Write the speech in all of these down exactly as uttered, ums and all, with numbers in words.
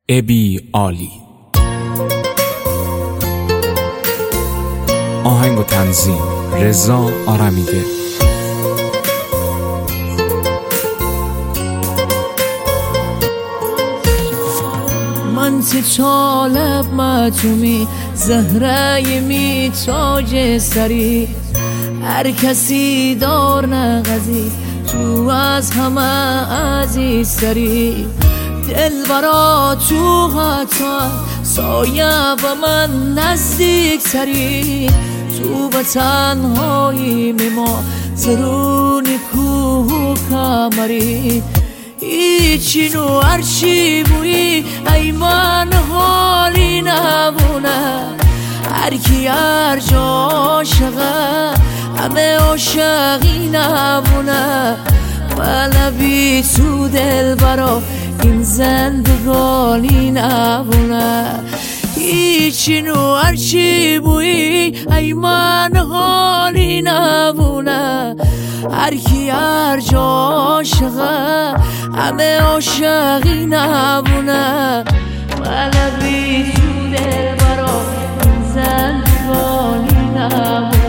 ابی عالی. آهنگ و تنظیم رضا آرمیده. من تی طالب متومی زهره می تاج سری، هر کسی دار نغزی تو از همه عزیزتری. دل برا تو حتی سایه و من نزدیک تری، تو به تنهایی میما زرونی کوه کمری. ایچی نو هرچی بویی ای من حالی نبونه، هر کی هر جا عاشقه همه عاشقی نبونه. ولبی تو دل برا این زندگانی نبونه، هیچی نو هرچی بویی ای من حالی نبونه. هر کی هر جا عاشقه همه عاشقی نبونه. ولبی تو دل برا این زندگانی نبونه.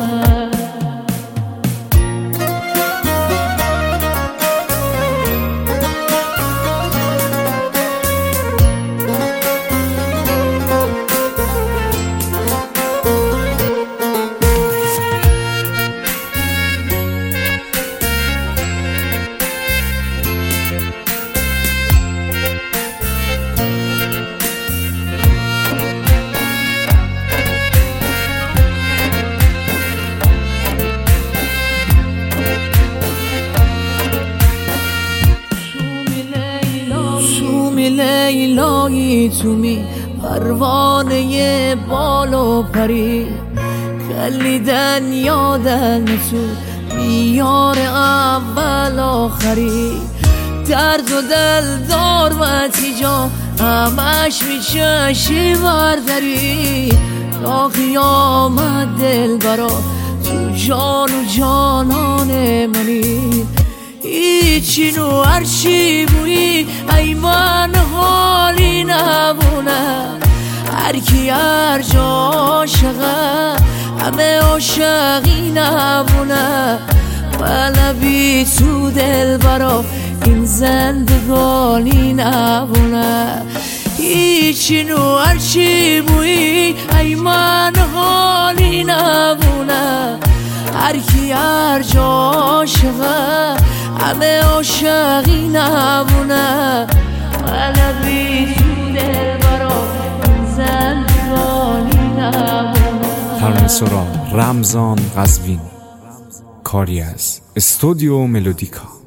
لیلایی تو می پروانه بال و پری، کلیدن یادن تو بیار اول آخری. درد و دل دار و تیجا همش میچشی برداری، تا قیامت دل برا تو جان و جانان منی. ایچی نو هرچی بویی ای من حالی نبونه، هر کی هر جا عاشقه همه عاشقی نبونه. ولبی تو دل برا این زندگانی نبونه، ایچی نو هرچی بویی ای من حالی نبونه. هر کی هر جا عاشقه همه عاشقی نبونه. ولبی تو دل برا این زندگانی نبونه. ترانه سرا رمضان قزوین، کاری از استودیو ملودیکا.